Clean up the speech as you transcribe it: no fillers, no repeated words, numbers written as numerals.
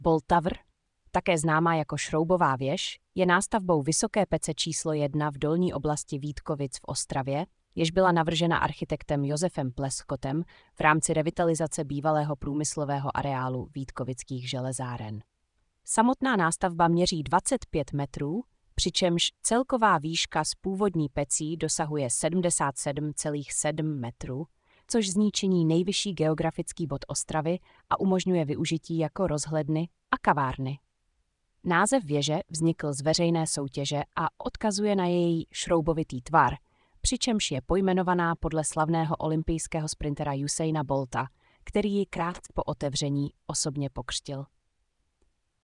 Bolt Tower, také známá jako Šroubová věž, je nástavbou vysoké pece číslo 1 v dolní oblasti Vítkovic v Ostravě, jež byla navržena architektem Josefem Pleskotem v rámci revitalizace bývalého průmyslového areálu Vítkovických železáren. Samotná nástavba měří 25 metrů, přičemž celková výška z původní pecí dosahuje 77,7 metrů, což zničení nejvyšší geografický bod Ostravy a umožňuje využití jako rozhledny a kavárny. Název věže vznikl z veřejné soutěže a odkazuje na její šroubovitý tvar, přičemž je pojmenovaná podle slavného olympijského sprintera Usaina Bolta, který ji krátce po otevření osobně pokřtil.